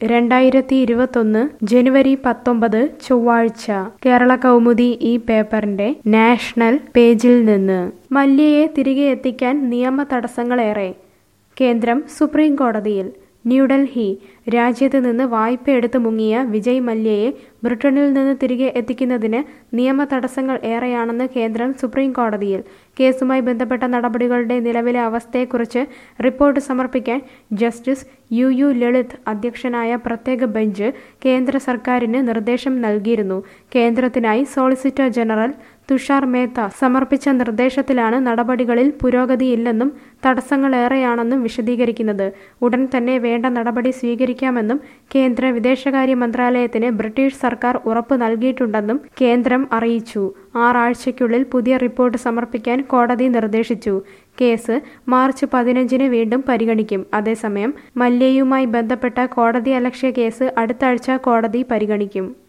2021 ജനുവരി 19 ചൊവ്വാഴ്ച കേരള കൗമുദി ഈ പേപ്പറിന്റെ നാഷണൽ പേജിൽ നിന്ന് മല്യയെ തിരികെ എത്തിക്കാൻ നിയമ തടസ്സങ്ങളേറെ. കേന്ദ്രം സുപ്രീം കോടതിയിൽ. ന്യൂഡൽഹി. രാജ്യത്ത് നിന്ന് വായ്പയെടുത്ത് മുങ്ങിയ വിജയ് മല്യയെ ബ്രിട്ടനിൽ നിന്ന് തിരികെ എത്തിക്കുന്നതിന് നിയമ തടസ്സങ്ങൾ ഏറെയാണെന്ന് കേന്ദ്രം സുപ്രീം കോടതിയിൽ. കേസുമായി ബന്ധപ്പെട്ട നടപടികളുടെ നിലവിലെ അവസ്ഥയെക്കുറിച്ച് റിപ്പോർട്ട് സമർപ്പിക്കാൻ ജസ്റ്റിസ് യു ലളിത് അധ്യക്ഷനായ പ്രത്യേക ബെഞ്ച് കേന്ദ്ര സർക്കാരിന് നിർദ്ദേശം നൽകിയിരുന്നു. കേന്ദ്രത്തിനായി സോളിസിറ്റർ ജനറൽ തുഷാർ മേത്ത സമർപ്പിച്ച നിർദ്ദേശത്തിലാണ് നടപടികളിൽ പുരോഗതിയില്ലെന്നും തടസ്സങ്ങളേറെയാണെന്നും വിശദീകരിക്കുന്നത്. ഉടൻ തന്നെ വേണ്ട നടപടി സ്വീകരിക്കാമെന്നും കേന്ദ്ര വിദേശകാര്യ മന്ത്രാലയത്തിന് ബ്രിട്ടീഷ് സർക്കാർ ഉറപ്പ് നൽകിയിട്ടുണ്ടെന്നും കേന്ദ്രം അറിയിച്ചു. 6 ആഴ്ചയ്ക്കുള്ളിൽ പുതിയ റിപ്പോർട്ട് സമർപ്പിക്കാൻ കോടതി നിർദ്ദേശിച്ചു. കേസ് മാർച്ച് 15 വീണ്ടും പരിഗണിക്കും. അതേസമയം മല്യയുമായി ബന്ധപ്പെട്ട കോടതിയലക്ഷ്യ കേസ് അടുത്ത ആഴ്ച കോടതി പരിഗണിക്കും.